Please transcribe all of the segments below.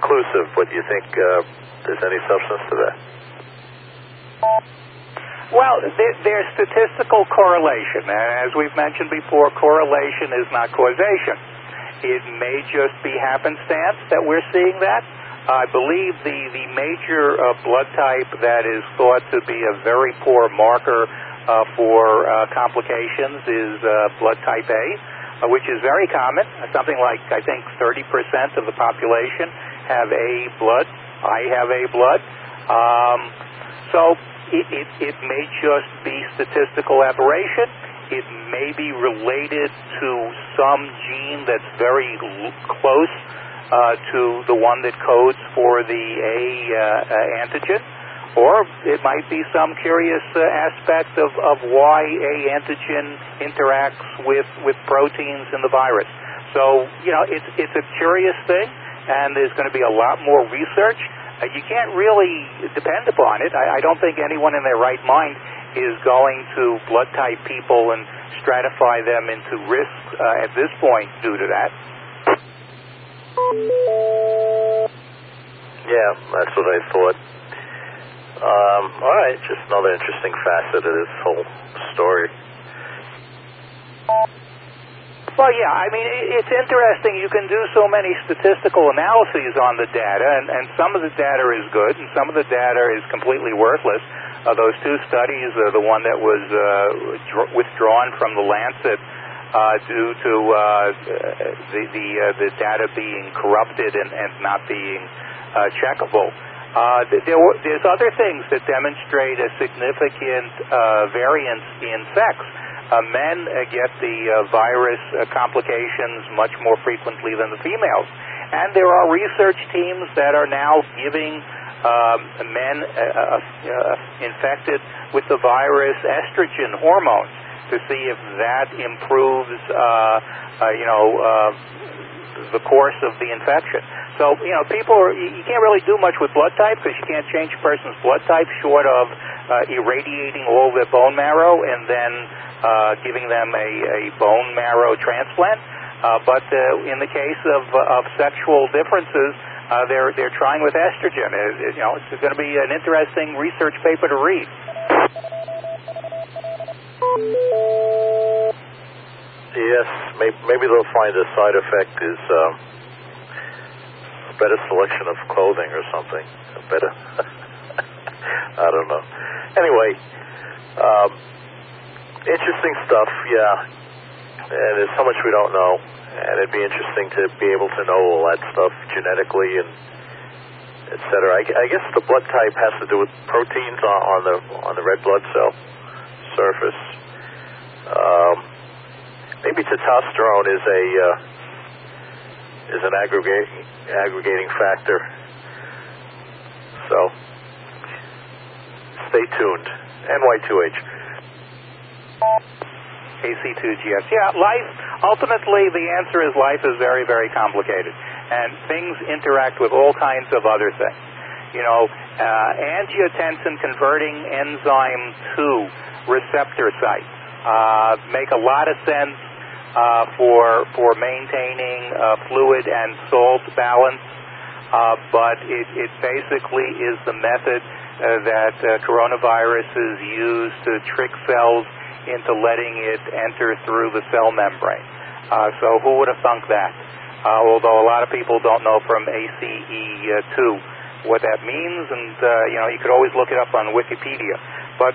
inconclusive, but do you think there's any substance to that? Well, there's statistical correlation, and as we've mentioned before, correlation is not causation. It may just be happenstance that we're seeing that. I believe the major blood type that is thought to be a very poor marker for complications is blood type A, which is very common. Something like, I think, 30% of the population have A blood. I have A blood. So it may just be statistical aberration. It may be related to some gene that's very close to the one that codes for the A antigen, or it might be some curious aspect of why A antigen interacts with proteins in the virus. So, it's a curious thing, and there's going to be a lot more research. You can't really depend upon it. I don't think anyone in their right mind is going to blood type people and stratify them into risks at this point due to that. Yeah, that's what I thought. All right, just another interesting facet of this whole story. Well, yeah, I mean, it's interesting. You can do so many statistical analyses on the data, and some of the data is good, and some of the data is completely worthless. Those two studies, the one that was withdrawn from the Lancet due to the data being corrupted and not being checkable. There's other things that demonstrate a significant variance in sex. Men get the virus complications much more frequently than the females. And there are research teams that are now giving men infected with the virus estrogen hormones to see if that improves, the course of the infection. So, people, you can't really do much with blood type because you can't change a person's blood type short of irradiating all their bone marrow and then giving them a bone marrow transplant. But in the case of sexual differences, they're trying with estrogen. It's going to be an interesting research paper to read. Yes, maybe they'll find a side effect is a better selection of clothing or something. I don't know. Anyway, interesting stuff, yeah. And there's so much we don't know, and it'd be interesting to be able to know all that stuff genetically and et cetera. I guess the blood type has to do with proteins on the red blood cell surface. Maybe testosterone is an aggregating factor. So stay tuned. NY2H. AC2GS. Yeah, life, ultimately the answer is life is very, very complicated. And things interact with all kinds of other things. Angiotensin converting enzyme 2 receptor sites make a lot of sense for maintaining fluid and salt balance, but it basically is the method that coronaviruses use to trick cells into letting it enter through the cell membrane. So who would have thunk that? Although a lot of people don't know from ACE2 what that means, and you could always look it up on Wikipedia. But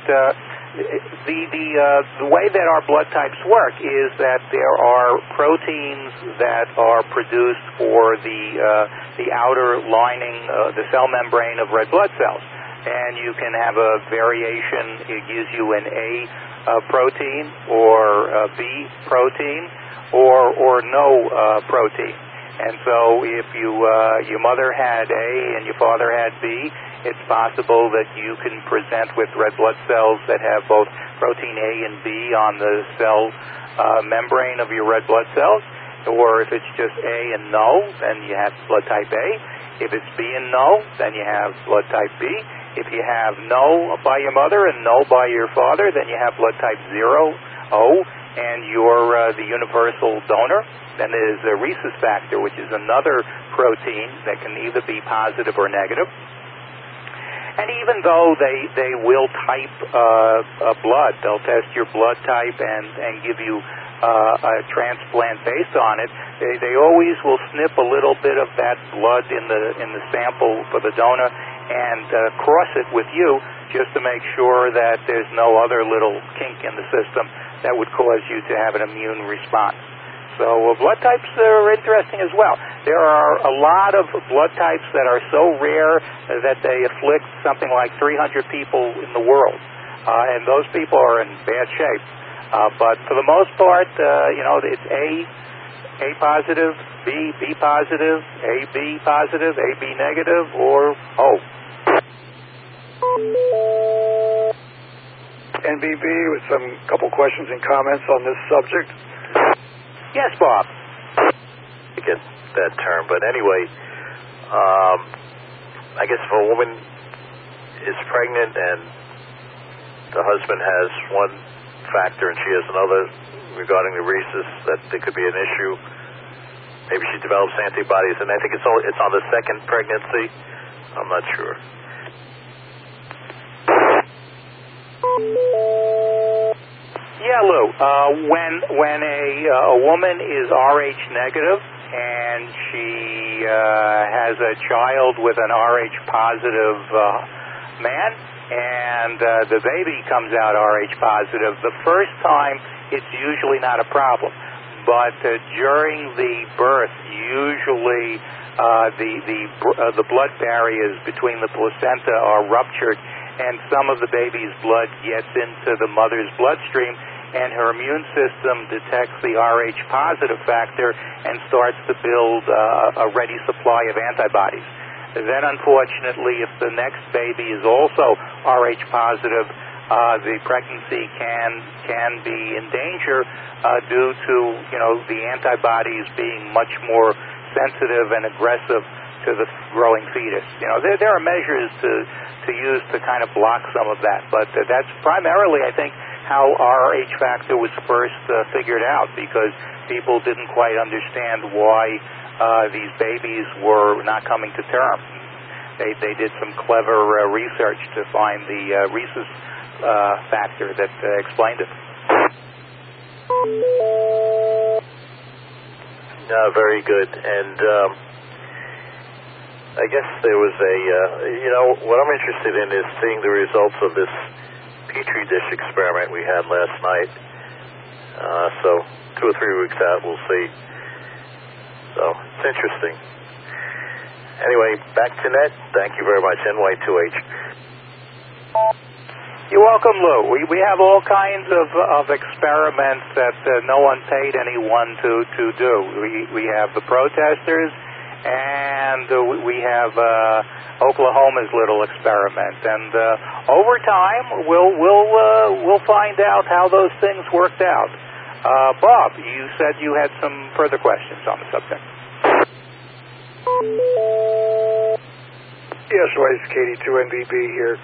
the way that our blood types work is that there are proteins that are produced for the outer lining, the cell membrane of red blood cells, and you can have a variation. It gives you an A protein or a B protein or no protein. And so if your mother had A and your father had B, it's possible that you can present with red blood cells that have both protein A and B on the cell membrane of your red blood cells. Or if it's just A and no, then you have blood type A. If it's B and no, then you have blood type B. If you have no by your mother and no by your father, then you have blood type 0, O. and you're the universal donor, then there's a rhesus factor, which is another protein that can either be positive or negative. And even though they will type blood, they'll test your blood type and give you a transplant based on it, they always will snip a little bit of that blood in the sample for the donor and cross it with you just to make sure that there's no other little kink in the system that would cause you to have an immune response. So blood types are interesting as well. There are a lot of blood types that are so rare that they afflict something like 300 people in the world, and those people are in bad shape. But for the most part, it's A positive, B positive, AB positive, AB negative, or O. NBB with some couple questions and comments on this subject. Yes, Bob. I get that term, but anyway, I guess if a woman is pregnant and the husband has one factor and she has another regarding the rhesus, that there could be an issue. Maybe she develops antibodies, and I think it's on the second pregnancy. I'm not sure. Yeah, Lou. When a woman is Rh negative and she has a child with an Rh positive man, and the baby comes out Rh positive, the first time it's usually not a problem. But during the birth, usually the blood barriers between the placenta are ruptured, and some of the baby's blood gets into the mother's bloodstream, and her immune system detects the Rh positive factor and starts to build a ready supply of antibodies. Then, unfortunately, if the next baby is also Rh positive, the pregnancy can be in danger due to the antibodies being much more sensitive and aggressive to the growing fetus. There are measures to use to kind of block some of that, but that's primarily, I think, how Rh factor was first figured out, because people didn't quite understand why these babies were not coming to term. They did some clever research to find the rhesus factor that explained it. Very good. And I guess there was what I'm interested in is seeing the results of this Petri dish experiment we had last night. So 2 or 3 weeks out, we'll see. So it's interesting. Anyway, back to Ned. Thank you very much, NY2H. You're welcome, Lou. We have all kinds of experiments that no one paid anyone to do. We have the protesters, and we have Oklahoma's little experiment. And over time, we'll find out how those things worked out. Bob, you said you had some further questions on the subject. Yes, Roy, it's KD2NBB here.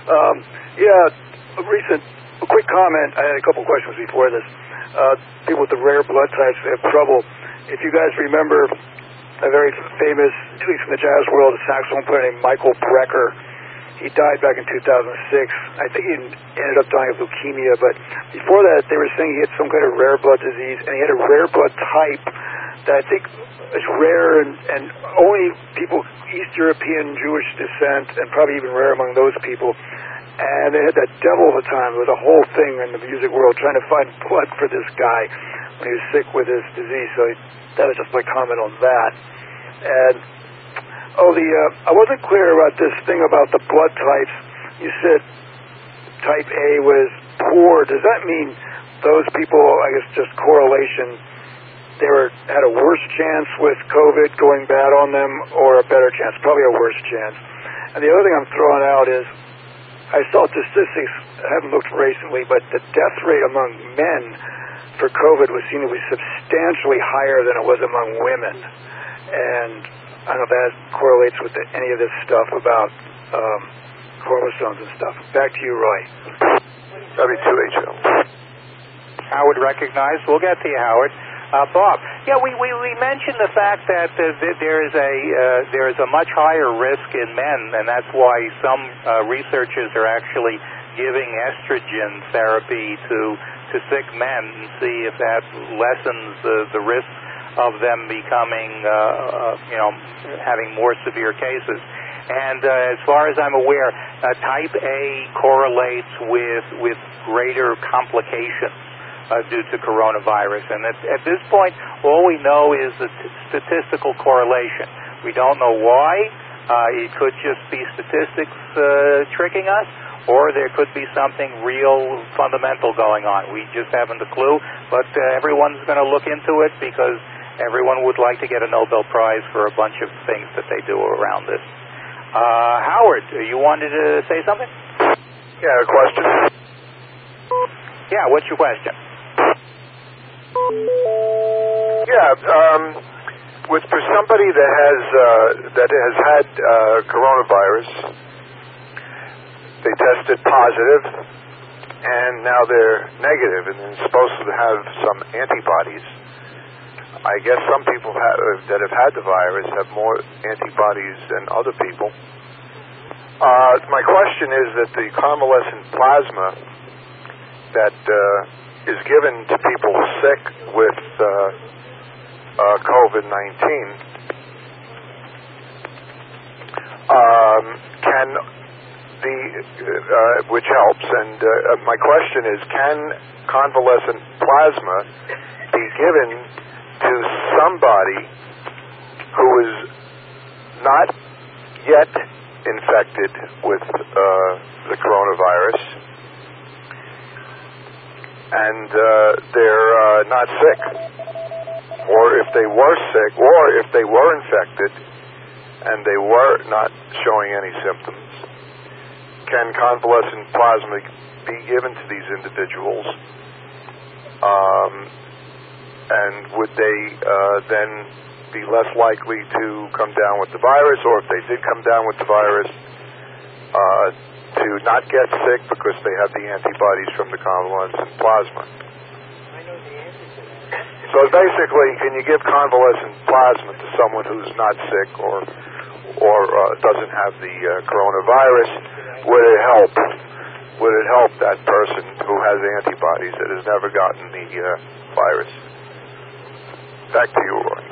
A quick comment. I had a couple questions before this. People with the rare blood types have trouble. If you guys remember a very famous, at least in the jazz world, a saxophone player named Michael Brecker. He died back in 2006. I think he ended up dying of leukemia, but before that, they were saying he had some kind of rare blood disease, and he had a rare blood type that I think is rare, and only people East European Jewish descent, and probably even rare among those people. And they had that devil of a time. It was a whole thing in the music world trying to find blood for this guy when he was sick with his disease. So that was just my comment on that. And I wasn't clear about this thing about the blood types. You said type A was poor. Does that mean those people, I guess just correlation, they had a worse chance with COVID going bad on them, or a better chance? Probably a worse chance. And the other thing I'm throwing out is, I saw statistics, I haven't looked recently, but the death rate among men for COVID was seen to be substantially higher than it was among women. And I don't know if that correlates with any of this stuff about chromosomes and stuff. Back to you, Roy. W2HO. Howard recognized. We'll get to you, Howard. Bob, yeah, we mentioned the fact that there is a much higher risk in men, and that's why some researchers are actually giving estrogen therapy to sick men and see if that lessens the risk of them becoming, having more severe cases. And as far as I'm aware, type A correlates with greater complications due to coronavirus. And at this point, all we know is the statistical correlation. We don't know why. It could just be statistics tricking us, or there could be something real fundamental going on. We just haven't a clue, but everyone's going to look into it because everyone would like to get a Nobel Prize for a bunch of things that they do around this. Howard, you wanted to say something? Yeah, a question. Yeah, what's your question? Yeah, for somebody that has had coronavirus, they tested positive, and now they're negative, and they're supposed to have some antibodies. I guess some people that have had the virus have more antibodies than other people. My question is that the convalescent plasma that is given to people sick with COVID-19 which helps. And my question is, can convalescent plasma be given to somebody who is not yet infected with the coronavirus and they're not sick, or if they were sick, or if they were infected and they were not showing any symptoms? Can convalescent plasma be given to these individuals? And would they then be less likely to come down with the virus, or if they did come down with the virus, to not get sick because they have the antibodies from the convalescent plasma? I know the answer to that. So basically, can you give convalescent plasma to someone who's not sick or doesn't have the coronavirus? Would it help? Would it help that person who has antibodies that has never gotten the virus? Back to you, Roy.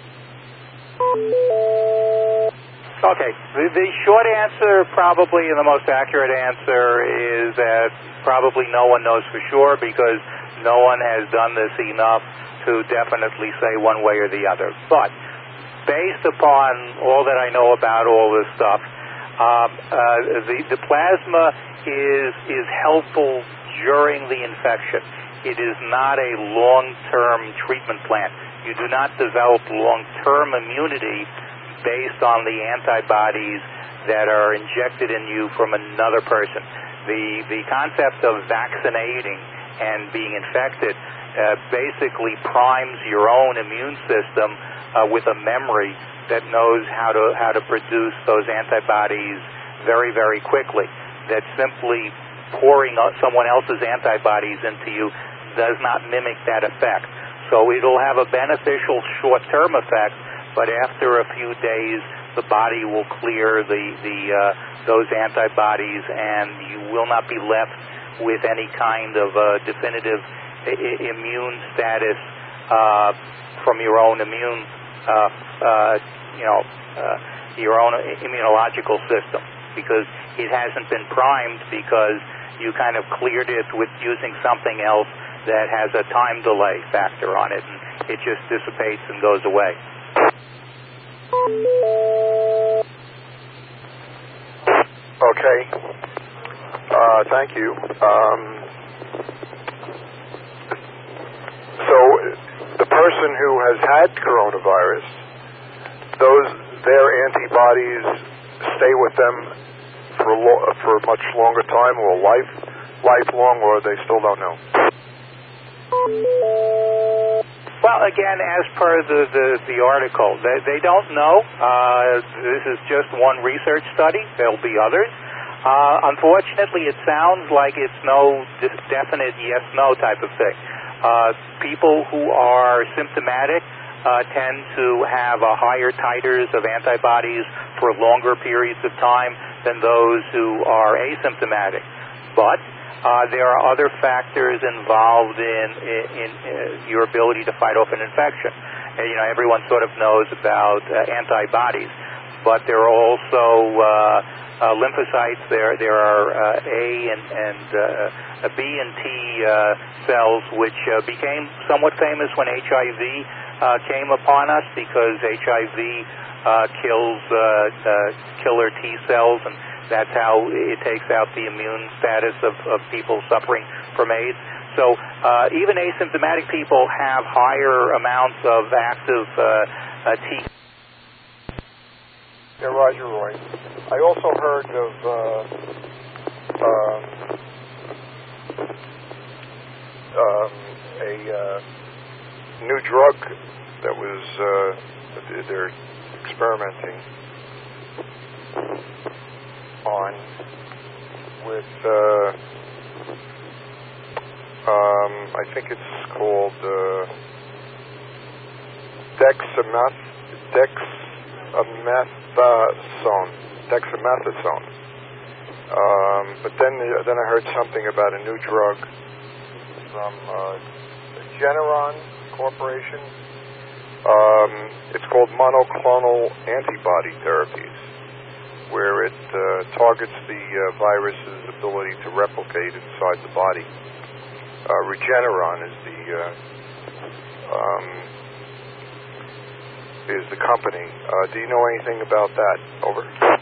Okay. The short answer, probably, and the most accurate answer, is that probably no one knows for sure, because no one has done this enough to definitely say one way or the other. But based upon all that I know about all this stuff, the plasma is helpful during the infection. It is not a long-term treatment plan. You do not develop long-term immunity based on the antibodies that are injected in you from another person. The concept of vaccinating and being infected basically primes your own immune system with a memory that knows how to produce those antibodies very, very quickly. That simply pouring someone else's antibodies into you does not mimic that effect. So it'll have a beneficial short-term effect, but after a few days, the body will clear those antibodies, and you will not be left with any kind of definitive immune status from your own your own immunological system, because it hasn't been primed, because you kind of cleared it with using something else that has a time delay factor on it, and it just dissipates and goes away. Okay. Thank you. So the person who has had coronavirus, their antibodies stay with them for a much longer time, or lifelong, or they still don't know? Well, again, as per the article, they don't know. This is just one research study. There'll be others. Unfortunately, it sounds like it's no definite yes-no type of thing. People who are symptomatic tend to have higher titers of antibodies for longer periods of time than those who are asymptomatic. But there are other factors involved in your ability to fight off an infection. Everyone sort of knows about antibodies, but there are also lymphocytes. There are A and B and T cells, which became somewhat famous when HIV came upon us, because HIV kills killer T cells, and that's how it takes out the immune status of people suffering from AIDS. So even asymptomatic people have higher amounts of active T. Yeah, Roger Roy. I also heard of a new drug that was they're experimenting on with I think it's called dexamethasone. But then I heard something about a new drug from Regeneron Corporation. It's called monoclonal antibody therapies, where it targets the virus's ability to replicate inside the body. Regeneron is the company. Do you know anything about that? Over.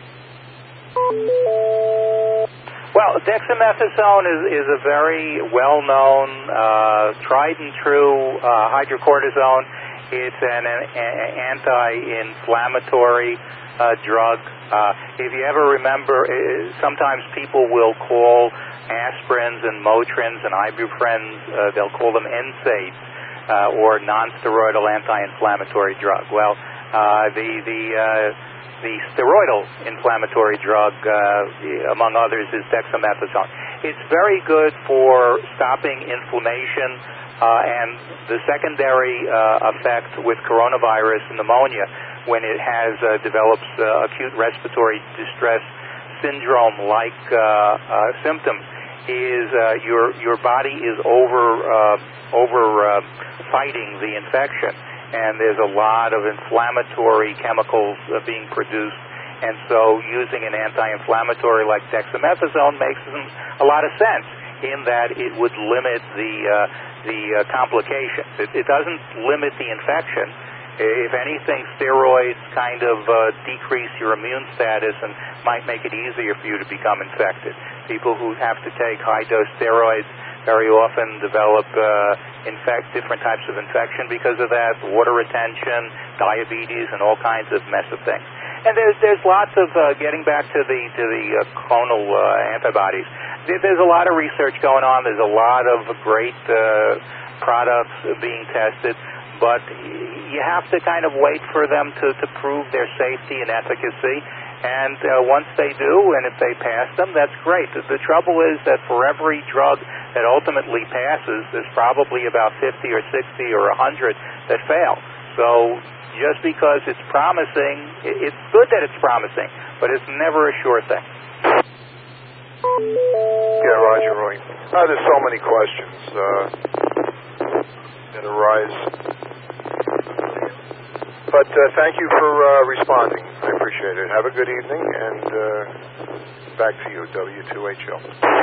Well, dexamethasone is a very well-known, tried and true hydrocortisone. It's an anti-inflammatory drug. If you ever remember, sometimes people will call aspirins and Motrins and ibuprofens, they'll call them NSAIDs, or non-steroidal anti-inflammatory drug. Well, the steroidal inflammatory drug, among others, is dexamethasone. It's very good for stopping inflammation and the secondary effect with coronavirus pneumonia, when it has develops acute respiratory distress syndrome-like symptoms, is your body is over fighting the infection, and there's a lot of inflammatory chemicals being produced, and so using an anti-inflammatory like dexamethasone makes a lot of sense, in that it would limit the complications. It doesn't limit the infection. If anything, steroids kind of decrease your immune status and might make it easier for you to become infected. People who have to take high-dose steroids very often develop different types of infection because of that, water retention, diabetes, and all kinds of mess of things. And there's lots of getting back to the clonal antibodies. There's a lot of research going on. There's a lot of great products being tested. But you have to kind of wait for them to prove their safety and efficacy. And once they do, and if they pass them, that's great. The trouble is that for every drug that ultimately passes, there's probably about 50 or 60 or 100 that fail. So just because it's promising, it's good that it's promising, but it's never a sure thing. Yeah, Roger Roy. There's so many questions that arise. But thank you for responding. I appreciate it. Have a good evening, and back to you, W2HL.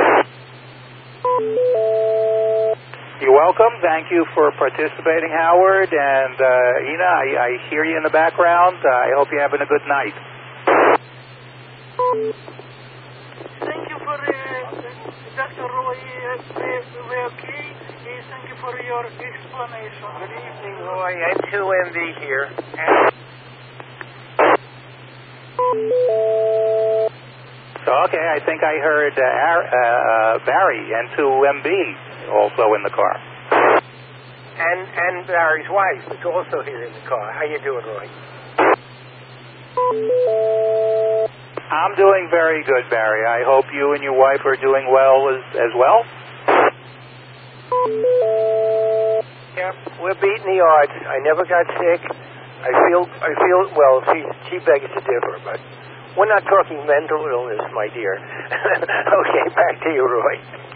You're welcome. Thank you for participating, Howard. And Ina, I hear you in the background. I hope you're having a good night. Thank you for Dr. Roy. We're okay. Thank you for your explanation. Good evening, Roy. N2MV here. So, okay, I think I heard Barry, N2MB, also in the car. And Barry's wife is also here in the car. How you doing, Roy? I'm doing very good, Barry. I hope you and your wife are doing well as well. we're beating the odds. I never got sick. I feel well. She begs to differ, but we're not talking mental illness, my dear. Okay, back to you, Roy.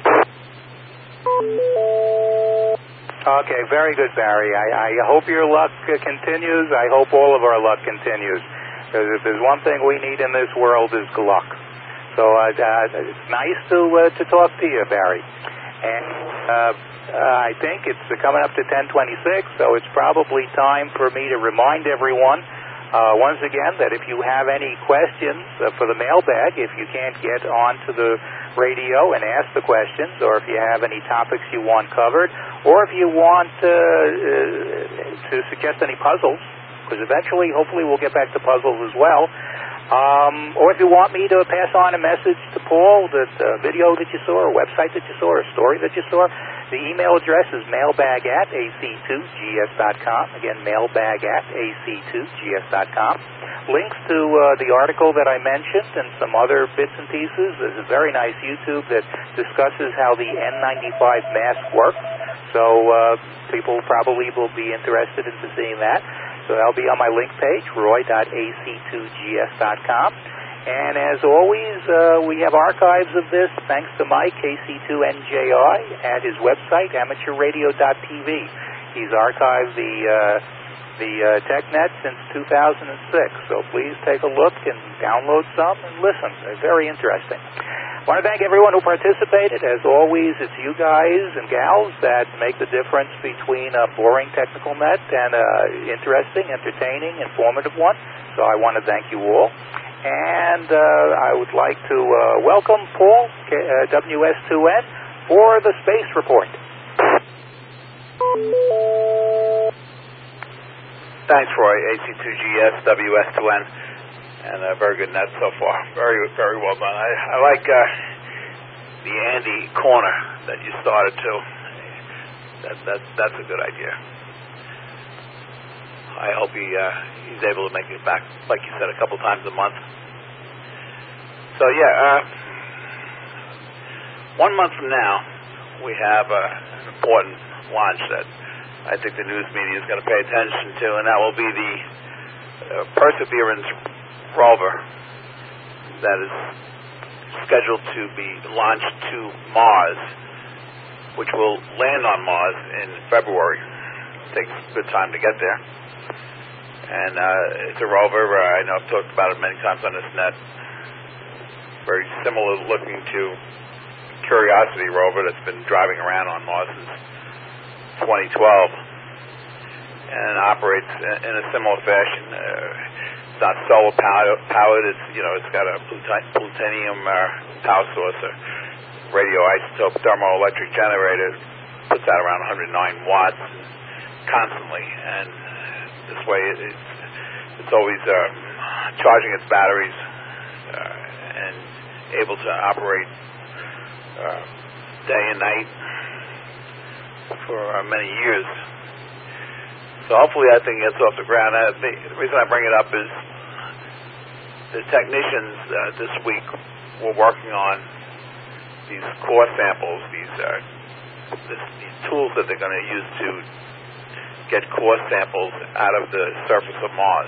Okay, very good, Barry. I hope your luck continues. I hope all of our luck continues. Because if there's one thing we need in this world is luck. So it's nice to talk to you, Barry. And I think it's coming up to 10:26, so it's probably time for me to remind everyone once again that if you have any questions for the mailbag, if you can't get onto the radio and ask the questions, or if you have any topics you want covered, or if you want to suggest any puzzles, because eventually, hopefully, we'll get back to puzzles as well. Or if you want me to pass on a message to Paul, that video that you saw, or website that you saw, or story that you saw, the email address is mailbag@ac2gs.com. Again, mailbag@ac2gs.com. Links to the article that I mentioned and some other bits and pieces. There's a very nice YouTube that discusses how the N95 mask works. So people probably will be interested in seeing that. So that'll be on my link page, roy.ac2gs.com. And as always, we have archives of this, thanks to Mike, KC2NJI, at his website, amateurradio.tv. He's archived the TechNet since 2006. So please take a look and download some and listen. They're very interesting. I want to thank everyone who participated. As always, it's you guys and gals that make the difference between a boring technical net and an interesting, entertaining, informative one. So I want to thank you all. And I would like to welcome Paul, WS2N, for the Space Report. Thanks, Roy. AC2GS, WS2N. And a very good net so far. Very, very well done. I like the Andy corner that you started to. That's a good idea. I hope he's able to make it back, like you said, a couple times a month. So yeah, 1 month from now, we have an important launch that I think the news media is going to pay attention to, and that will be the Perseverance rover that is scheduled to be launched to Mars, which will land on Mars in February. It takes a good time to get there. And it's a rover, I know I've talked about it many times on this net, very similar looking to Curiosity rover that's been driving around on Mars since 2012, and operates in a similar fashion. It's not solar powered. It's got a plutonium power source, a radioisotope thermoelectric generator. Puts out around 109 watts constantly, and this way it's always charging its batteries and able to operate day and night for many years. So hopefully that thing gets off the ground. The reason I bring it up is the technicians this week were working on these core samples, these tools that they're going to use to get core samples out of the surface of Mars.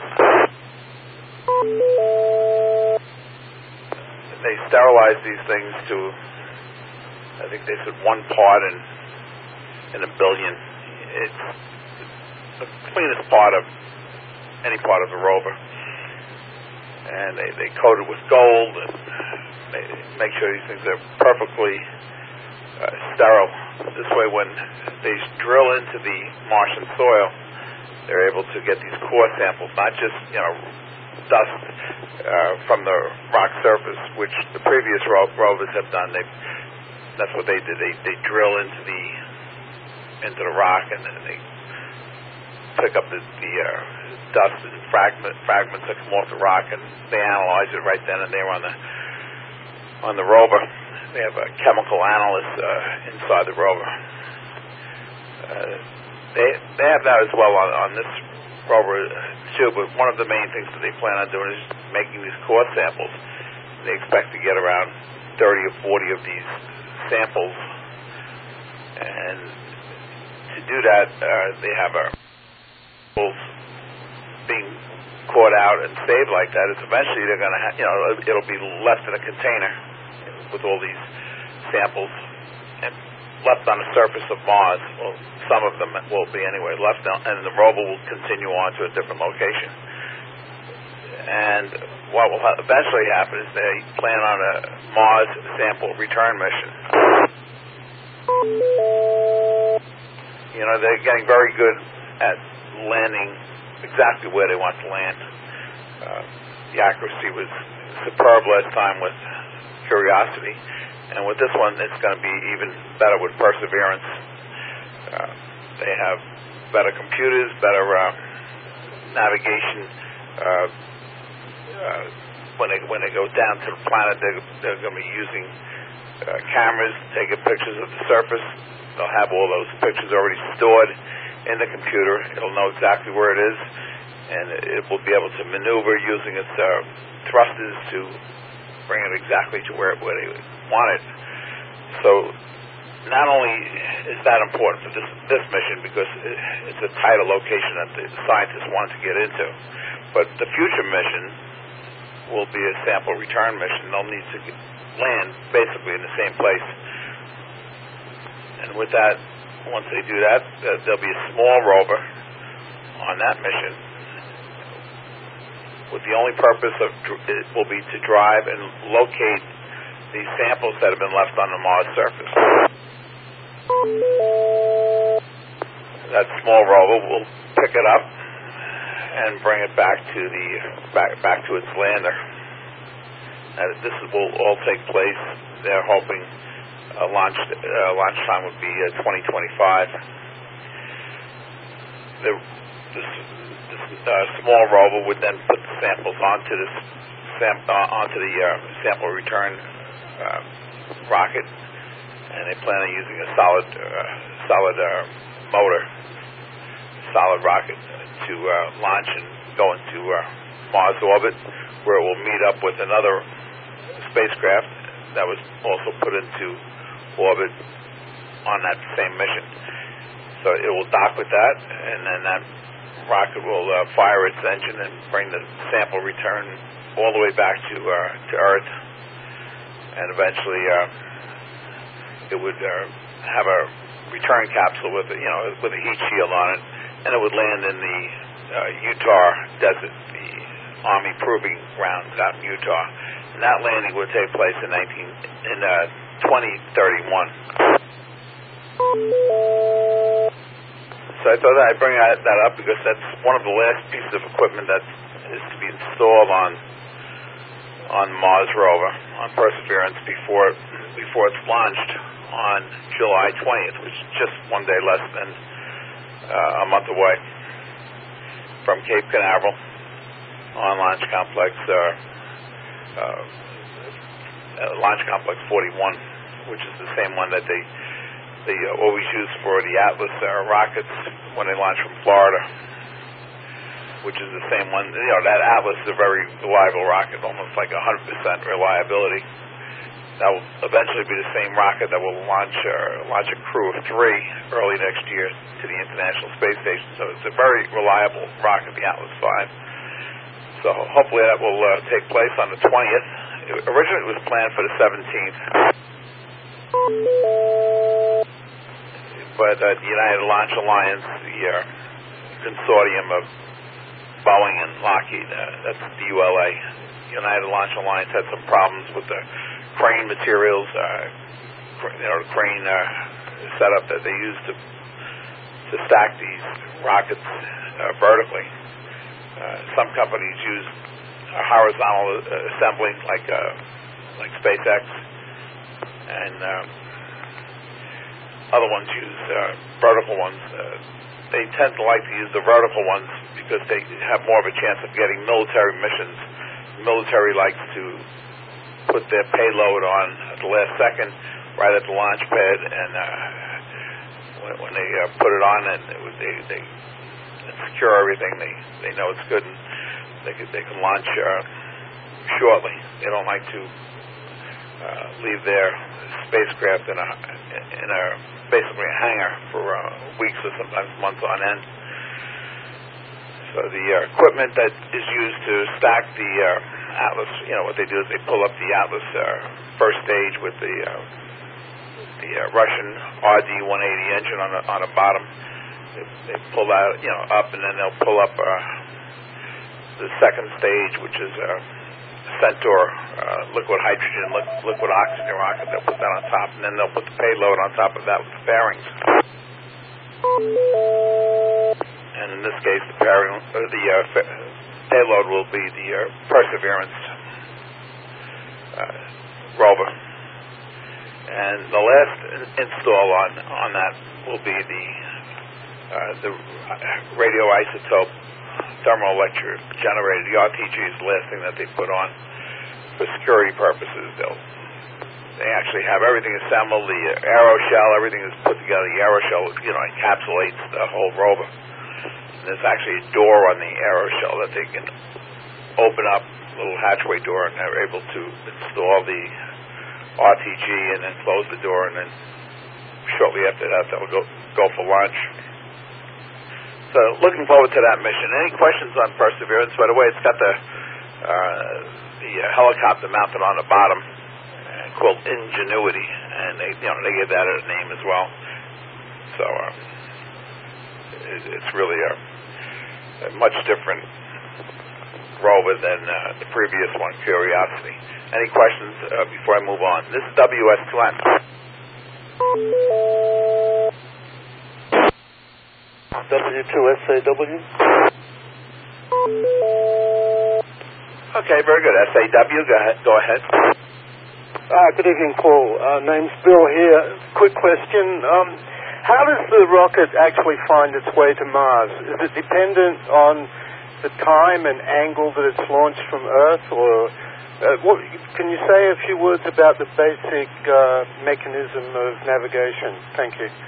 They sterilize these things to, I think they said 1 part in a billion. It's the cleanest part of any part of the rover, and they coat it with gold and they make sure these things are perfectly sterile. This way, when they drill into the Martian soil, they're able to get these core samples, not just dust from the rock surface, which the previous rovers have done. That's what they did. They drill into the rock, and then they pick up the dust and fragments that come off the rock, and they analyze it right then and there on the rover. They have a chemical analyst inside the rover. They have that as well on this rover too, but one of the main things that they plan on doing is making these core samples. They expect to get around 30 or 40 of these samples, and to do that, they have being caught out and saved like that. It's eventually they're going to, it'll be left in a container with all these samples and left on the surface of Mars. Well, some of them will be anyway left on, and the rover will continue on to a different location. And what will eventually happen is they plan on a Mars sample return mission. They're getting very good at landing exactly where they want to land. The accuracy was superb last time with Curiosity, and with this one, it's going to be even better with Perseverance. They have better computers, better navigation. When they go down to the planet, they're going to be using cameras, taking pictures of the surface. They'll have all those pictures already stored in the computer. It'll know exactly where it is, and it will be able to maneuver using its thrusters to bring it exactly to where they want it. So not only is that important for this mission because it's a tighter location that the scientists want to get into, but the future mission will be a sample return mission. They'll need to land basically in the same place. And with that, once they do that, there'll be a small rover on that mission with the only purpose it will be to drive and locate these samples that have been left on the Mars surface. That small rover will pick it up and bring it back to its lander. This will all take place. They're hoping launch time would be 2025. This small rover would then put the samples onto the sample return rocket, and they plan on using a solid rocket to launch and go into Mars orbit, where it will meet up with another spacecraft that was also put into orbit on that same mission. So it will dock with that, and then that rocket will fire its engine and bring the sample return all the way back to Earth, and eventually it would have a return capsule with a heat shield on it, and it would land in the Utah desert, the Army Proving Grounds out in Utah. And that landing would take place in 2031. So I thought I'd bring that up because that's one of the last pieces of equipment that is to be installed on Mars rover, on Perseverance, before it's launched on July 20th, which is just one day less than a month away from Cape Canaveral on Launch Complex 41, which is the same one that they always use for the Atlas rockets when they launch from Florida, which is the same one. That Atlas is a very reliable rocket, almost like 100% reliability. That will eventually be the same rocket that will launch a crew of 3 early next year to the International Space Station. So it's a very reliable rocket, the Atlas V. So hopefully that will take place on the 20th. Originally it was planned for the 17th. But the United Launch Alliance, the consortium of Boeing and Lockheed, that's the ULA, United Launch Alliance, had some problems with the crane materials, the crane setup that they use to stack these rockets vertically. Some companies use a horizontal assembly like SpaceX, and other ones use vertical ones. They tend to like to use the vertical ones because they have more of a chance of getting military missions. The military likes to put their payload on at the last second, right at the launch pad, and when they put it on and they secure everything, they know it's good, and they can launch shortly. They don't like to leave their spacecraft in a basically a hangar for weeks or sometimes months on end. So the equipment that is used to stack the Atlas, what they do is they pull up the Atlas first stage with the Russian RD-180 engine on the bottom. They pull that up, and then they'll pull up the second stage, which is Centaur liquid hydrogen, liquid oxygen rocket. They'll put that on top, and then they'll put the payload on top of that with the bearings. And in this case, the payload will be the Perseverance rover. And the last install on that will be the radioisotope thermoelectric generator. The RTG is the last thing that they put on for security purposes. They actually have everything assembled. The aeroshell, everything is put together. The aeroshell, encapsulates the whole rover. There's actually a door on the aeroshell that they can open up, a little hatchway door, and they're able to install the RTG and then close the door, and then shortly after that, they'll go for launch. So looking forward to that mission. Any questions on Perseverance? By the way, it's got the helicopter mounted on the bottom called Ingenuity, and they give that a name as well. So it's really a much different rover than the previous one, Curiosity. Any questions before I move on? This is WS2N. W2SAW. Okay, very good. SAW, go ahead. Good evening, Paul. Name's Bill here. Quick question. How does the rocket actually find its way to Mars? Is it dependent on the time and angle that it's launched from Earth, or can you say a few words about the basic mechanism of navigation? Thank you.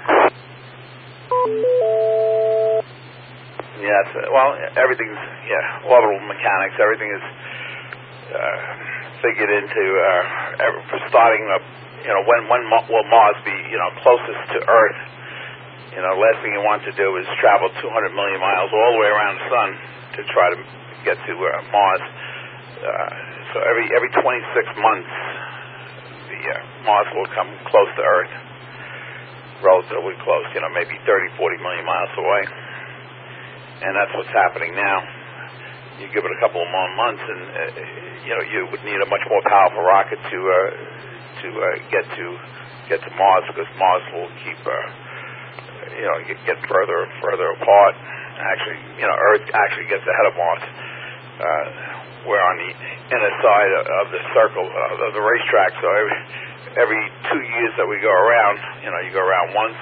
Yes, well, everything's, orbital mechanics, everything is figured into, for starting up, when will Mars be, closest to Earth? Last thing you want to do is travel 200 million miles all the way around the sun to try to get to Mars. So every 26 months, the Mars will come close to Earth, relatively close, maybe 30, 40 million miles away. And that's what's happening now. You give it a couple of more months, and you would need a much more powerful rocket to get to Mars, because Mars will keep get further and further apart. Actually, Earth actually gets ahead of Mars. We're on the inner side of the circle of the racetrack, so every 2 years that we go around, you go around once.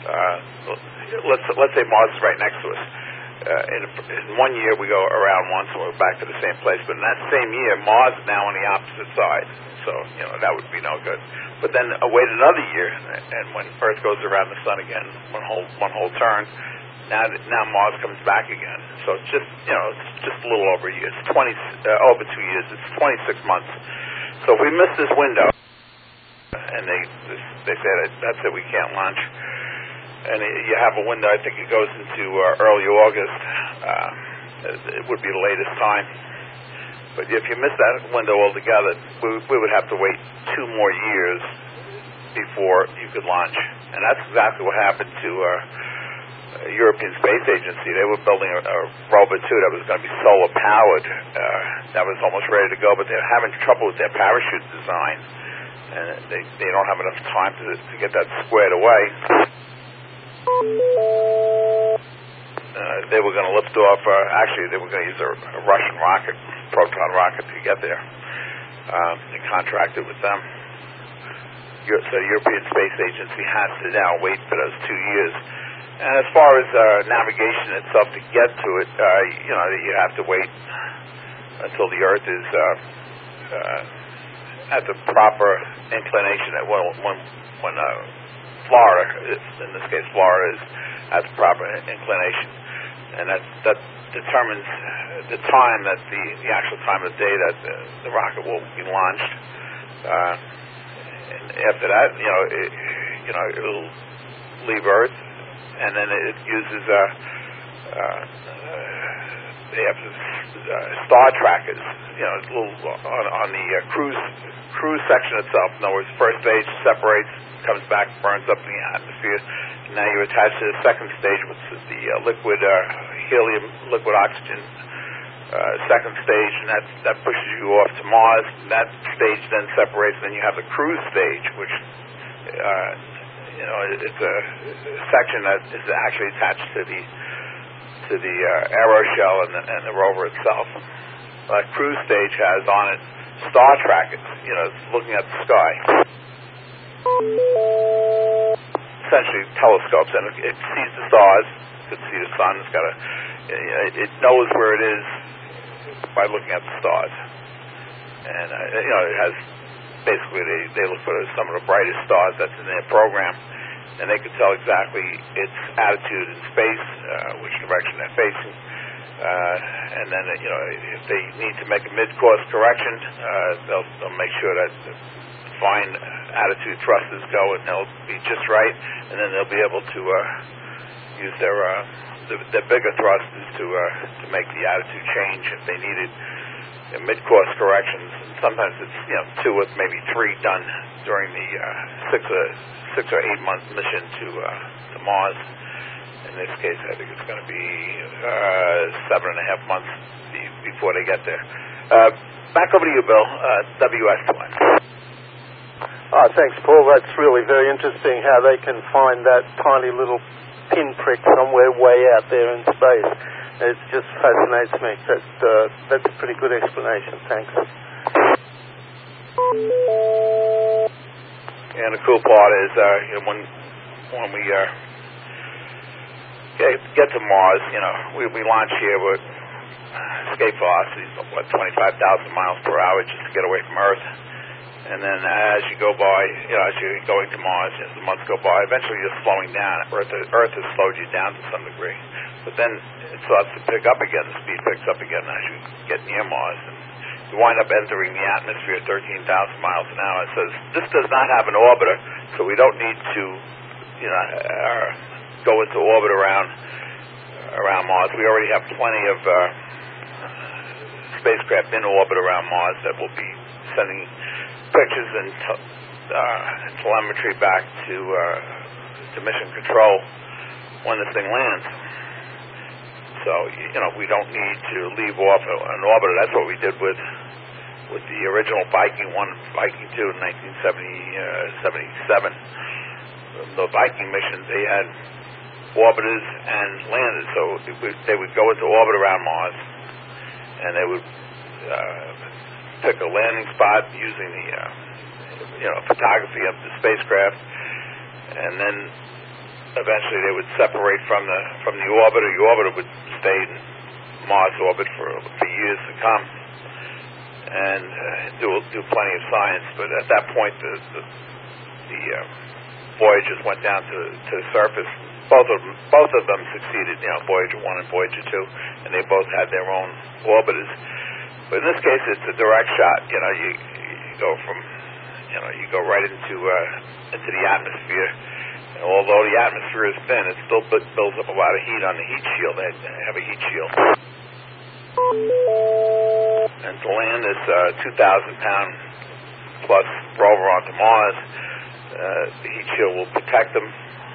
Let's say Mars is right next to us. In 1 year we go around once and we're back to the same place, but in that same year Mars is now on the opposite side, so that would be no good. But then wait another year, and when Earth goes around the sun again, one whole turn, now Mars comes back again. So it's just it's just a little over a year. It's over 2 years. It's 26 months. So if we miss this window, and they say that's it, we can't launch. And you have a window, I think it goes into early August. It would be the latest time. But if you miss that window altogether, we would have to wait 2 more years before you could launch. And that's exactly what happened to European Space Agency. They were building a rover, too, that was going to be solar-powered. That was almost ready to go, but they're having trouble with their parachute design. And they don't have enough time to get that squared away. They were going to lift off, actually they were going to use a Russian rocket, Proton rocket, to get there. They contracted with them. So the European Space Agency has to now wait for those 2 years. And as far as navigation itself, to get to it, you have to wait until the Earth is at the proper inclination. When Florida, in this case Florida, is at the proper inclination, and that determines the time that the actual time of day that the rocket will be launched. And after that, it'll leave Earth, and then it uses they have star trackers, little on the cruise section itself. In other words, first stage separates, comes back, burns up in the atmosphere. Now you're attached to the second stage, which is the liquid helium, liquid oxygen second stage, and that pushes you off to Mars. That stage then separates, and then you have the cruise stage, which it's a section that is actually attached to the aeroshell and the rover itself. That cruise stage has on it star trackers, it's looking at the sky. Essentially telescopes, and it sees the stars. It can see the sun. It knows where it is by looking at the stars. And it has basically they look for some of the brightest stars that's in their program, and they can tell exactly its attitude in space, which direction they're facing, and then if they need to make a mid-course correction, they'll make sure that the fine attitude thrusters go, and they'll be just right, and then they'll be able to use their bigger thrusters to make the attitude change if they needed mid-course corrections. And sometimes it's 2 or maybe 3 done during the 6 or 8 month mission to Mars. In this case, I think it's going to be 7.5 months before they get there. Back over to you, Bill. WS1. Thanks, Paul. That's really very interesting how they can find that tiny little pinprick somewhere way out there in space. It just fascinates me. That's a pretty good explanation. Thanks. And the cool part is when we get to Mars, we launch here with escape velocities of 25,000 miles per hour just to get away from Earth. And then as you go by, as you're going to Mars, as the months go by, eventually you're slowing down. Earth has slowed you down to some degree. But then it starts to pick up again. The speed picks up again as you get near Mars. And you wind up entering the atmosphere at 13,000 miles an hour. It says, this does not have an orbiter, so we don't need to go into orbit around Mars. We already have plenty of spacecraft in orbit around Mars that will be sending pictures and telemetry back to mission control when this thing lands. So we don't need to leave off an orbiter. That's what we did with the original Viking 1, Viking 2 in 1977. The Viking missions, they had orbiters and landers, so they would go into orbit around Mars, and they would pick a landing spot using the photography of the spacecraft, and then eventually they would separate from the orbiter. The orbiter would stay in Mars orbit for years to come and do plenty of science. But at that point, the Voyagers went down to the surface. Both of them succeeded. Voyager 1 and Voyager 2, and they both had their own orbiters. But in this case, it's a direct shot. You go from, you go right into the atmosphere. And although the atmosphere is thin, it still builds up a lot of heat on the heat shield. They have a heat shield. And to land this 2,000-pound plus rover onto Mars, the heat shield will protect them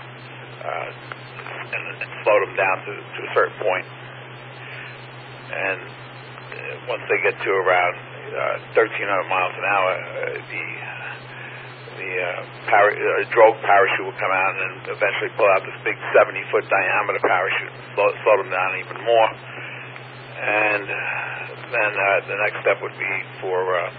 and slow them down to a certain point. And once they get to around 1,300 miles an hour, the drogue parachute will come out and then eventually pull out this big 70-foot diameter parachute, slow them down even more. And then the next step would be for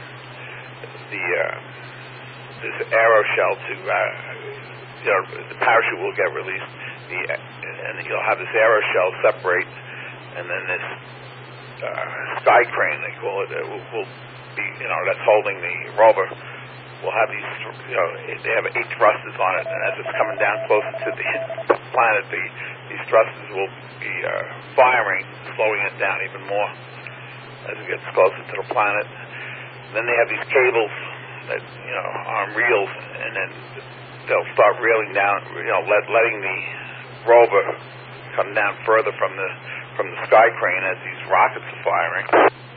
this aeroshell to, the parachute will get released, and you'll have this aeroshell separate, and then this sky crane, they call it, will be, that's holding the rover. We'll have these, they have 8 thrusters on it, and as it's coming down closer to the planet, these thrusters will be firing, slowing it down even more as it gets closer to the planet. And then they have these cables that, on reels, and then they'll start reeling down, letting the rover come down further from the sky crane as these rockets are firing.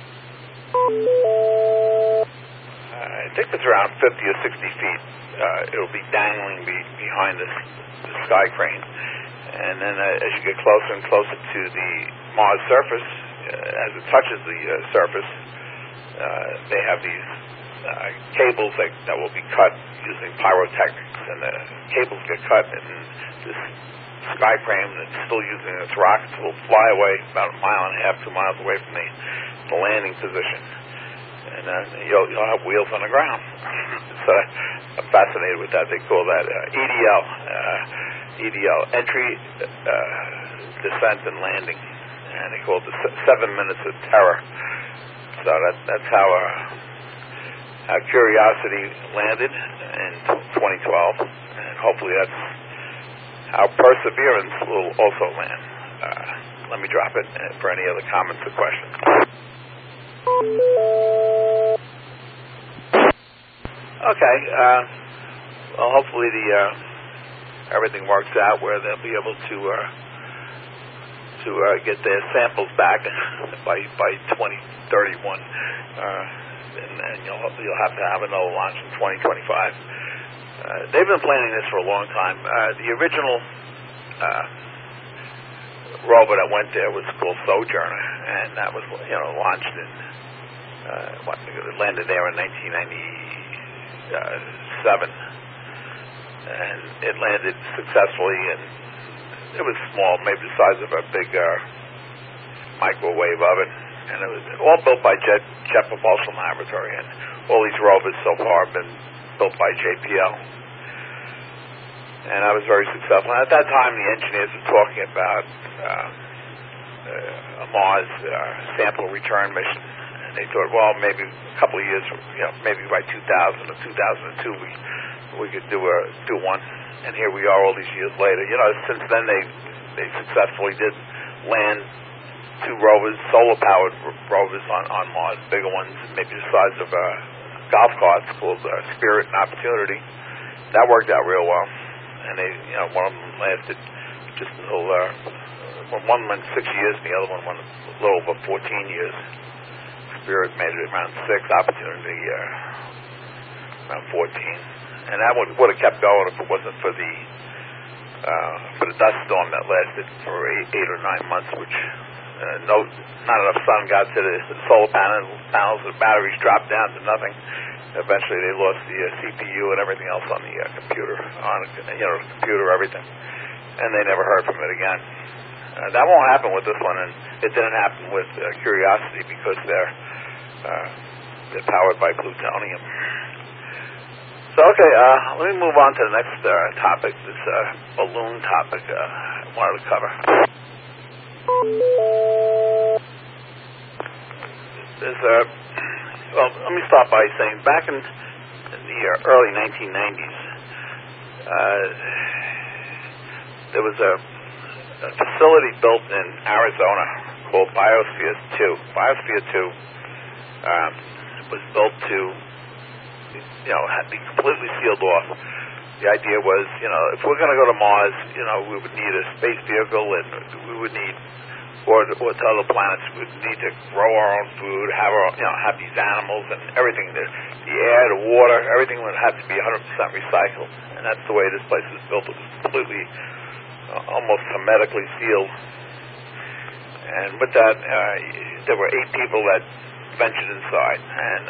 I think it's around 50 or 60 feet. It'll be dangling behind the sky crane. And then as you get closer and closer to the Mars surface, as it touches the surface, they have these cables that will be cut using pyrotechnics. And the cables get cut, and this sky crane that's still using its rockets will fly away about 1.5 miles, 2 miles away from the landing position. And you'll have wheels on the ground. So I'm fascinated with that. They call that EDL, entry, descent, and landing. And they call it the 7 minutes of terror. So that's how Curiosity landed in 2012. And hopefully that's how Perseverance will also land. Let me drop it for any other comments or questions. Okay. Well, hopefully everything works out where they'll be able to get their samples back by 2031, and you'll have to have another launch in 2025. They've been planning this for a long time. The original rover that went there was called Sojourner, and that was launched in landed there in 1997, and it landed successfully, and it was small, maybe the size of a big microwave oven, and it was all built by Jet Propulsion Laboratory, and all these rovers so far have been built by JPL, and I was very successful. And at that time, the engineers were talking about a Mars sample return mission. And they thought, well, maybe a couple of years, maybe by 2000 or 2002, we could do one. And here we are, all these years later. Since then they successfully did land 2 rovers, solar-powered rovers on Mars, bigger ones, maybe the size of golf carts, called Spirit and Opportunity. That worked out real well. And they, one of them lasted just until one went 6 years, and the other one went a little over 14 years. Spirit made it around 6, Opportunity around 14, and that would have kept going if it wasn't for the dust storm that lasted for 8 or 9 months, which not enough sun got to the solar panels. The batteries dropped down to nothing. Eventually, they lost the CPU and everything else on the computer, everything, and they never heard from it again. That won't happen with this one, and it didn't happen with Curiosity because they're powered by plutonium. So, okay, let me move on to the next topic, this balloon topic I wanted to cover. Well, let me start by saying back in the early 1990s, there was a facility built in Arizona called Biosphere 2. Biosphere 2 was built to, be completely sealed off. The idea was, if we're going to go to Mars, we would need a space vehicle, and we would need, or to other planets, we would need to grow our own food, have have these animals and everything. The air, the water, everything would have to be 100% recycled, and that's the way this place was built. It was completely, almost hermetically sealed. And with that, there were 8 people that ventured inside, and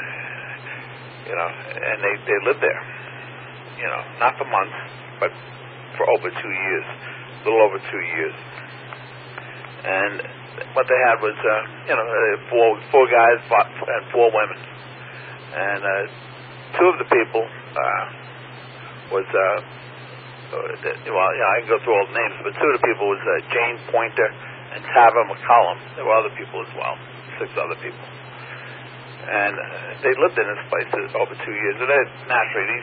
and they lived there. Not for months, but for over 2 years, a little over 2 years. And what they had was, 4 guys and 4 women. And 2 of the people was, I can go through all the names, but 2 of the people was Jane Pointer and Tava McCollum. There were other people as well, 6 other people. And they lived in this place over 2 years. And then, naturally, these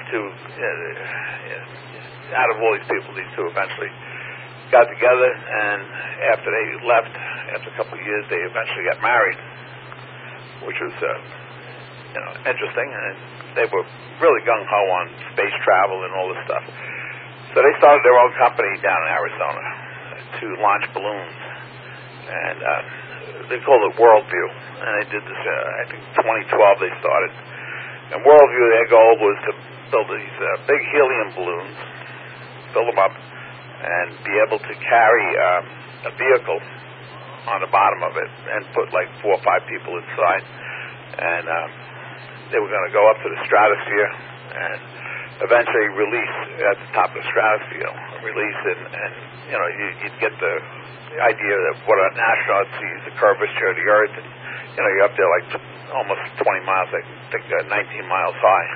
2, out of all these people, these 2 eventually got together, and after they left, after a couple of years, they eventually got married, which was, interesting. And they were really gung-ho on space travel and all this stuff. So they started their own company down in Arizona to launch balloons. And they called it Worldview. And they did this, I think 2012 they started. And Worldview, their goal was to build these big helium balloons, build them up, and be able to carry a vehicle on the bottom of it and put like 4 or 5 people inside. And they were going to go up to the stratosphere and eventually release at the top of the stratosphere, release it, and you know, you'd get the idea that what an astronaut sees, the curvature of the Earth, and you know, you're up there like almost 20 miles, I think 19 miles high.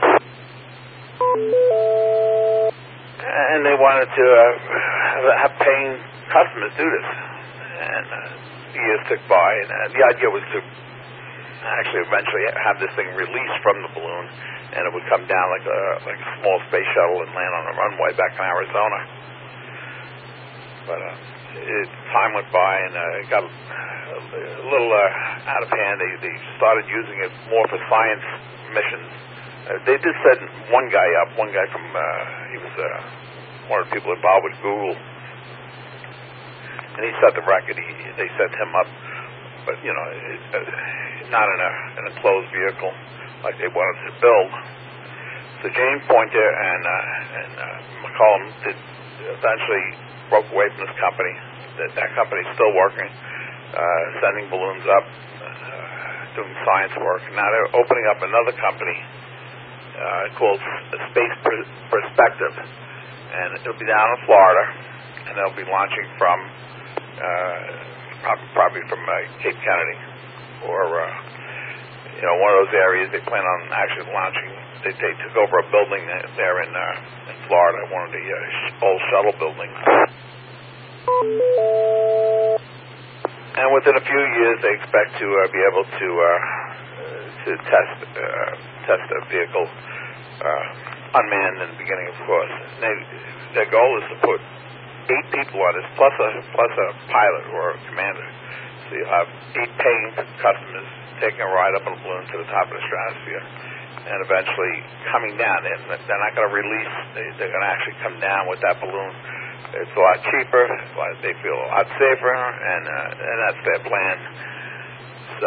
And they wanted to have paying customers do this. And years took by, and the idea was to actually eventually have this thing released from the balloon, and it would come down like a small space shuttle and land on a runway back in Arizona. But time went by, and it got a little out of hand. They started using it more for science missions. They did send one guy from, he was one of the people involved with Google, and he set the record. They sent him up, but you know, not in an enclosed vehicle like they wanted to build. So Jane Poynter and McCollum eventually broke away from this company. That company's still working, sending balloons up, doing science work. Now they're opening up another company called Space Perspective, and it'll be down in Florida, and they'll be launching from probably from Cape Kennedy or you know, one of those areas. They plan on actually launching. They took over a building there in Florida, one of the old shuttle buildings. And within a few years, they expect to be able to test a vehicle unmanned in the beginning, of course. Their goal is to put 8 people on this, plus a pilot or a commander. So you'll have 8 paying customers taking a ride up on a balloon to the top of the stratosphere, and eventually coming down. They're not going to release. They're going to actually come down with that balloon. It's a lot cheaper. They feel a lot safer, and that's their plan. So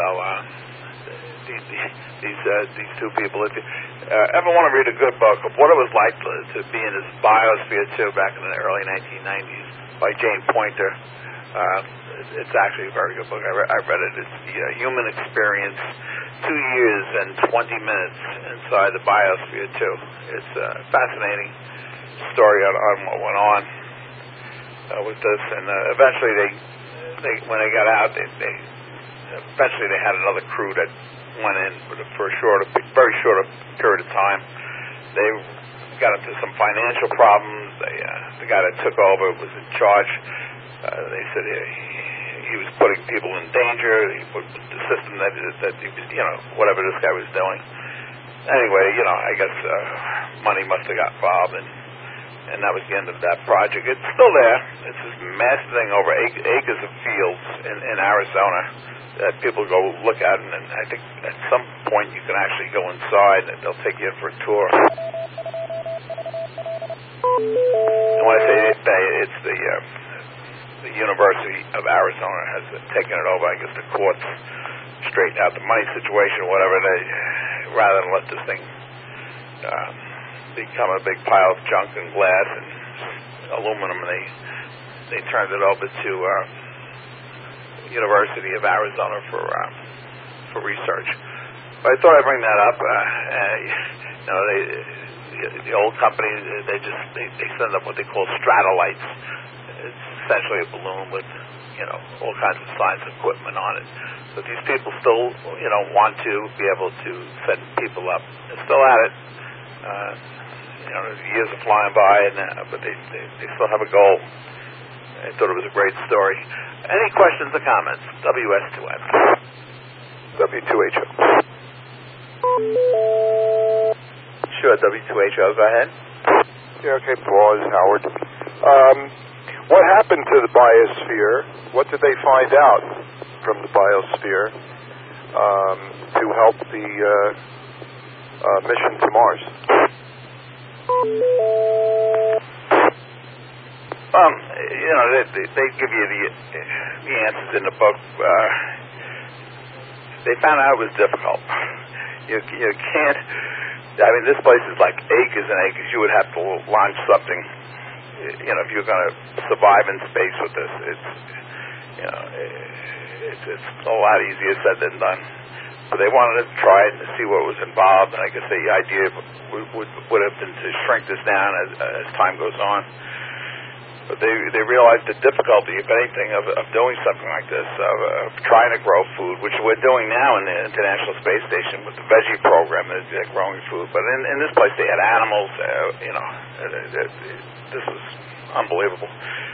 these 2 people. If you ever want to read a good book of what it was like to be in this biosphere too back in the early 1990s by Jane Poynter, it's actually a very good book. I read it. It's the human experience, 2 years and 20 minutes inside the biosphere too. It's a fascinating story on what went on with this, and eventually they when they got out, eventually they had another crew that went in for a very short period of time. They got into some financial problems. The guy that took over was in charge. They said he was putting people in danger. He put the system that he was, you know, whatever this guy was doing. Anyway, you know, I guess money must have got involved, and that was the end of that project. It's still there. It's this massive thing over acres of fields in Arizona that people go look at, and I think at some point you can actually go inside, and they'll take you in for a tour. And when I say it's the University of Arizona has taken it over. I guess the courts straighten out the money situation, whatever. Rather than let this thing become a big pile of junk and glass and aluminum, they turned it over to University of Arizona for research. But I thought I'd bring that up. You know, the old company, they send up what they call stratolites. It's essentially a balloon with, you know, all kinds of science equipment on it. But these people still, you know, want to be able to send people up. They're still at it. You know, years are flying by, but they still have a goal. I thought it was a great story. Any questions or comments? WS2N. W2HO. Sure, W2HO. Go ahead. Yeah, okay, Paul, this is Howard. What happened to the biosphere? What did they find out from the biosphere to help the mission to Mars? They give you the answers in the book. They found out it was difficult. You can't. I mean, this place is like acres and acres. You would have to launch something. If you're going to survive in space with this, it's a lot easier said than done. But they wanted to try it and see what was involved, and I guess the idea would have been to shrink this down as time goes on. But they realized the difficulty, if anything, of doing something like this, of trying to grow food, which we're doing now in the International Space Station with the veggie program. They're growing food, but in this place they had animals. This was unbelievable,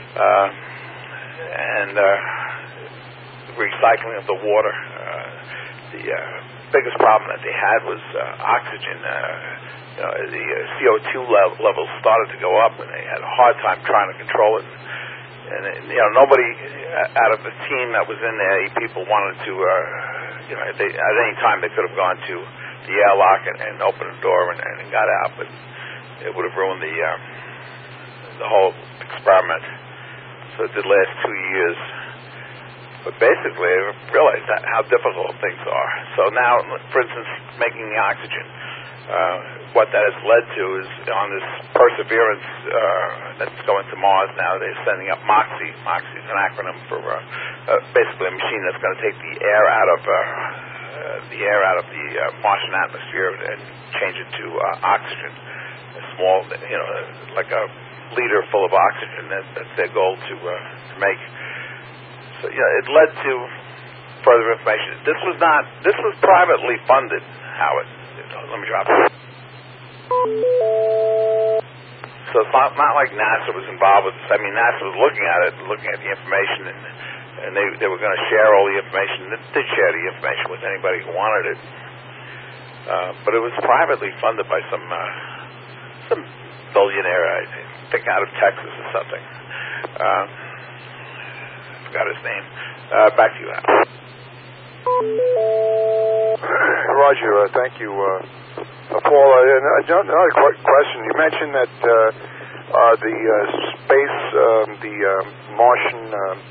and recycling of the water. The biggest problem that they had was oxygen. The CO2 levels started to go up, and they had a hard time trying to control it. And nobody out of the team that was in there, people wanted to, at any time they could have gone to the airlock and opened the door and got out, but it would have ruined the whole experiment. So it did last 2 years. But basically, I realized how difficult things are. So now, for instance, making the oxygen, what that has led to is on this Perseverance that's going to Mars now, they're sending up MOXIE. MOXIE is an acronym for basically a machine that's going to take the air out of the Martian atmosphere and change it to oxygen. A small, like a liter full of oxygen. That's their goal to make. So it led to further information. This was privately funded, Howard. Let me drop it. So it's not like NASA was involved with this. I mean, NASA was looking at it, looking at the information, and they were going to share all the information. They did share the information with anybody who wanted it. But it was privately funded by some billionaire, I think out of Texas or something. Forgot his name. Back to you, Al. Roger, thank you, Paul. Another question. You mentioned that the space, the Martian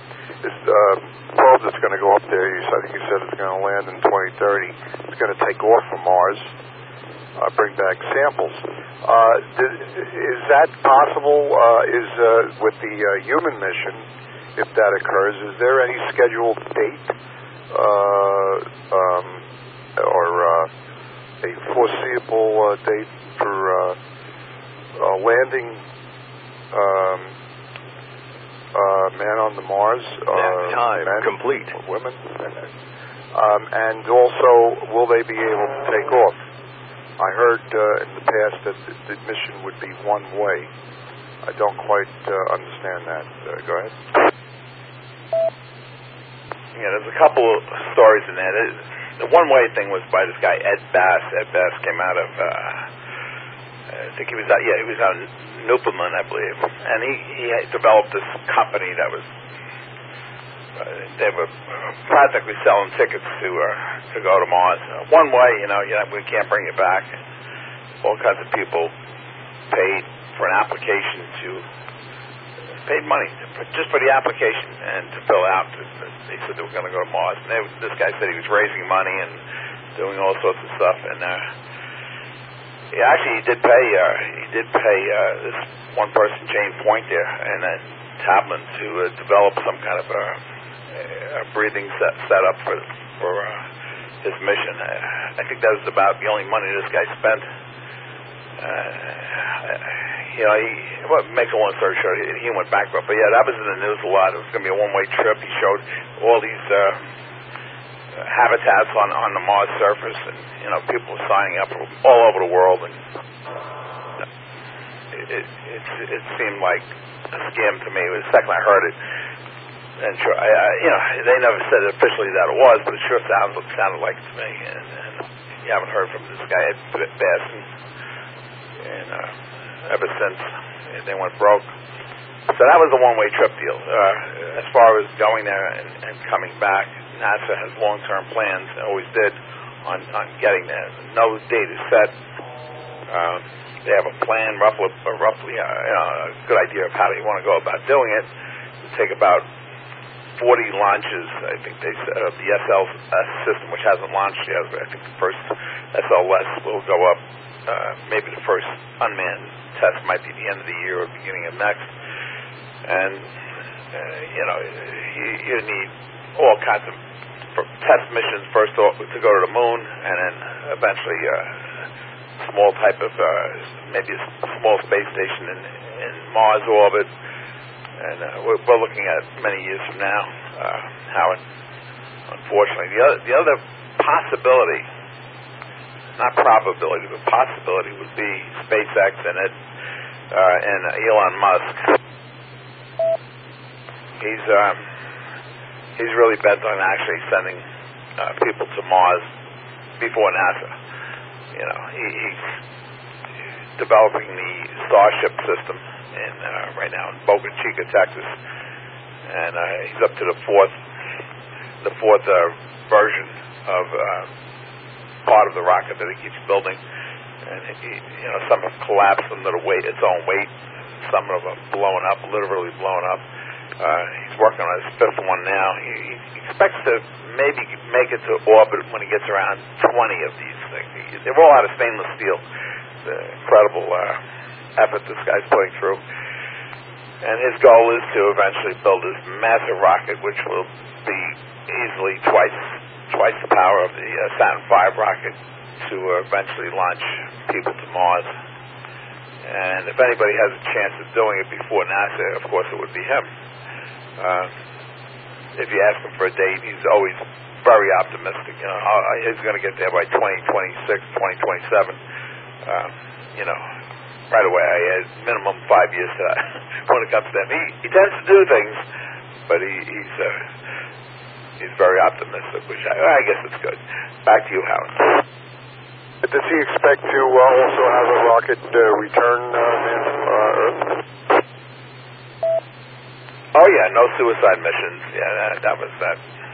probe that's going to go up there, I think you said it's going to land in 2030. It's going to take off from Mars, bring back samples. Is that possible? With the human mission, if that occurs, is there any scheduled date or a foreseeable date for landing man on the Mars? Time men, complete. Women, and also, will they be able to take off? I heard in the past that the mission would be one way. I don't quite understand that. Go ahead. Yeah, there's a couple of stories in there. The one-way thing was by this guy Ed Bass. Ed Bass came out of, I think he was out of Newfoundland, I believe, and he had developed this company that was they were practically selling tickets to go to Mars. One way, we can't bring you back. All kinds of people paid for an application paid money just for the application and to fill out. They said they were going to go to Mars. And this guy said he was raising money and doing all sorts of stuff. And he did pay this one person, Jane Pointer, and Tablin to develop some kind of a breathing setup for his mission. I think that was about the only money this guy spent. Makes a long story short, he went bankrupt. But that was in the news a lot. It was going to be a one-way trip. He showed all these habitats on the Mars surface, and people were signing up from all over the world. And it seemed like a scam to me. The second I heard it, and sure, they never said officially that it was, but it sure sounded like it to me. And you haven't heard from this guy Ed Bass, and ever since they went broke. So that was a one-way trip deal. As far as going there and coming back, NASA has long-term plans, always did, on getting there. No date is set. They have a plan, roughly a good idea of how they want to go about doing it. It'll take about 40 launches, I think they said, of the SLS system, which hasn't launched yet. I think the first SLS will go up. Maybe the first unmanned test might be the end of the year or beginning of next. And, you need all kinds of test missions, first to go to the moon, and then eventually small type of, maybe a small space station in Mars orbit. And we're looking at many years from now, how, unfortunately, the other possibility, not probability, but possibility would be SpaceX and Elon Musk. He's really bent on actually sending people to Mars before NASA. He's developing the Starship system right now in Boca Chica, Texas, and he's up to the fourth version of part of the rocket that he keeps building. And some have collapsed under its own weight. Some of them have blown up, literally blown up. He's working on his fifth one now. He expects to maybe make it to orbit when he gets around 20 of these things. They're all out of stainless steel. The incredible effort this guy's putting through. And his goal is to eventually build this massive rocket, which will be easily twice the power of the Saturn V rocket, to eventually launch people to Mars. And if anybody has a chance of doing it before NASA, of course it would be him. If you ask him for a date, he's always very optimistic. He's going to get there by 2026, 2027. Right away, I had minimum 5 years to that when it comes to him. He tends to do things, but he's very optimistic, which I guess it's good. Back to you, Howard. Does he expect to also have a rocket return man to Earth? Oh, yeah, no suicide missions. Yeah, that was that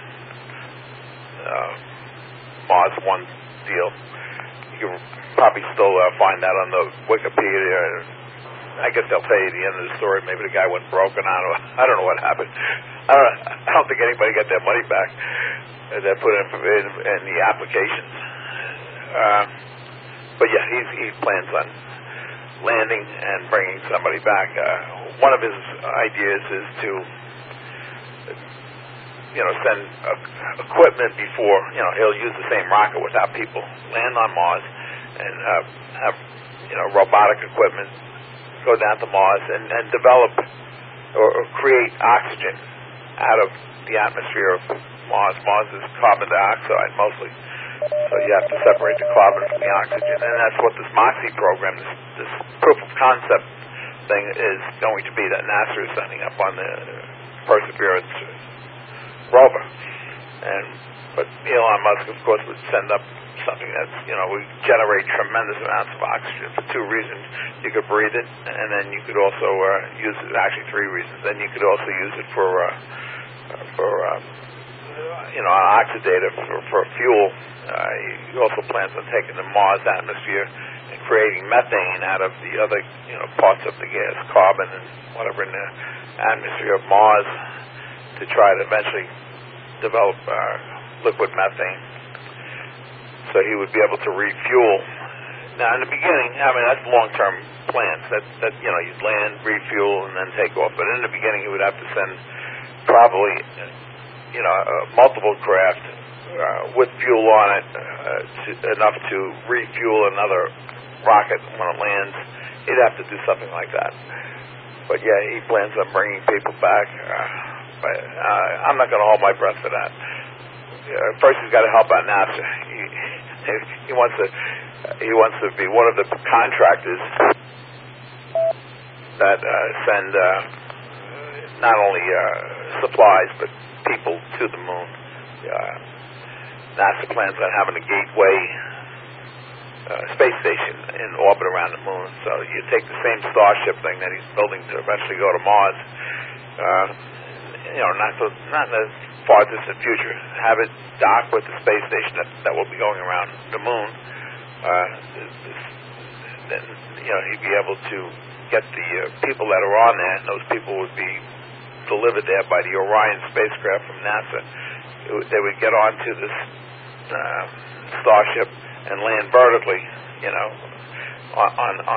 Mars One deal. You can probably still find that on the Wikipedia. I guess they'll tell you the end of the story. Maybe the guy went broke, and I don't know what happened. I don't think anybody got their money back that put in the applications. But yeah, he plans on landing and bringing somebody back. One of his ideas is to, send equipment before, he'll use the same rocket without people, land on Mars, and have, robotic equipment go down to Mars and develop or create oxygen out of the atmosphere of Mars. Mars is carbon dioxide mostly. So you have to separate the carbon from the oxygen, and that's what this MOXIE program, this proof of concept thing, is going to be that NASA is sending up on the Perseverance rover. But Elon Musk, of course, would send up something that's, we generate tremendous amounts of oxygen for two reasons. You could breathe it, and then you could also use it, actually three reasons. Then you could also use it for an oxidator for fuel. He also plans on taking the Mars atmosphere and creating methane out of the other, parts of the gas, carbon and whatever in the atmosphere of Mars, to try to eventually develop liquid methane. So he would be able to refuel. Now, in the beginning, that's long-term plans. That you'd land, refuel, and then take off. But in the beginning, he would have to send probably, multiple craft with fuel on it, enough to refuel another rocket when it lands. He'd have to do something like that. But yeah, he plans on bringing people back. But I'm not going to hold my breath for that. First, he's got to help out NASA. He wants to be one of the contractors that send not only supplies but people to the moon. NASA plans on having a gateway space station in orbit around the moon. So you take the same Starship thing that he's building to eventually go to Mars. Not in the far distant future. Have it dock with the space station that will be going around the moon. then he'd be able to get the people that are on there, and those people would be delivered there by the Orion spacecraft from NASA. They would get onto this Starship and land vertically, on